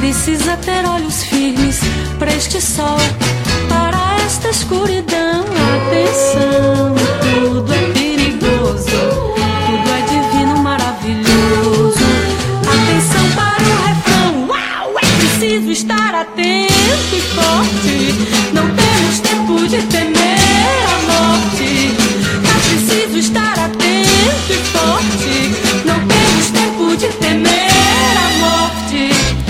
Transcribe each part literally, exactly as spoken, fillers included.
Precisa ter olhos firmes para este sol, para esta escuridão. Atenção, tudo é perigoso, tudo é divino, maravilhoso. Atenção para o refrão, uau! É preciso estar atento e forte. Não temos tempo de temer a morte. É preciso estar atento e forte. Não temos tempo de temer a morte.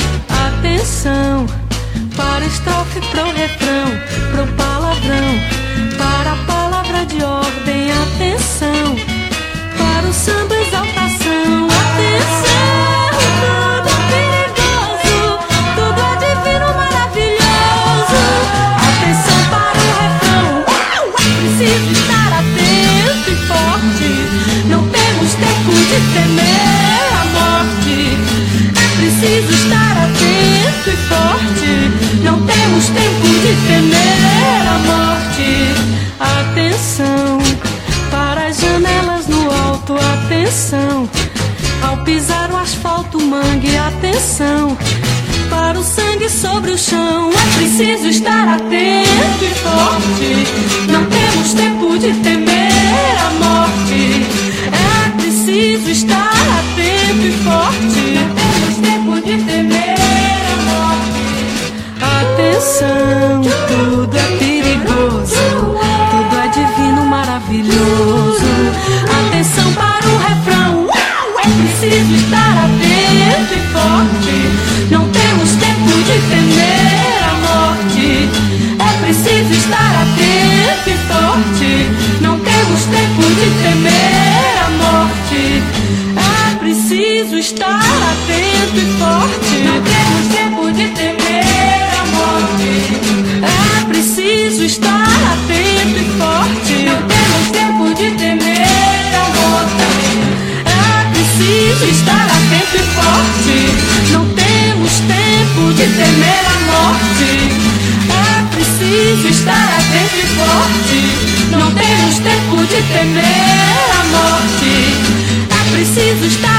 Atenção para a estrofe, pro refrão, pro palavrão, para a palavra de ordem. Atenção para o samba, exaltação. Atenção, tudo é perigoso, tudo é divino, maravilhoso. Atenção para o refrão, uau! É preciso estar atento e forte. Não temos tempo de temer a morte. É preciso estar atento e forte. Não temos tempo de temer a morte. Atenção para as janelas no alto. Atenção ao pisar o asfalto, mangue. Atenção para o sangue sobre o chão. É preciso estar atento e forte. Não temos tempo de temer a morte. É preciso estar atento e forte. Não temos tempo de temer a morte. Atenção, tudo é perigoso, tudo é divino, maravilhoso. Atenção para o refrão, uau! É preciso estar atento e forte. Não temos tempo de temer a morte. É preciso estar atento e forte. Não temos tempo de temer a morte. É preciso estar atento e forte. Não temos tempo de temer a morte. É preciso estar atento e forte. Não temos tempo de temer a morte. É preciso estar atento e forte. Não temos tempo de temer a morte. É preciso estar atento e forte. Não temos tempo de temer a morte. É preciso estar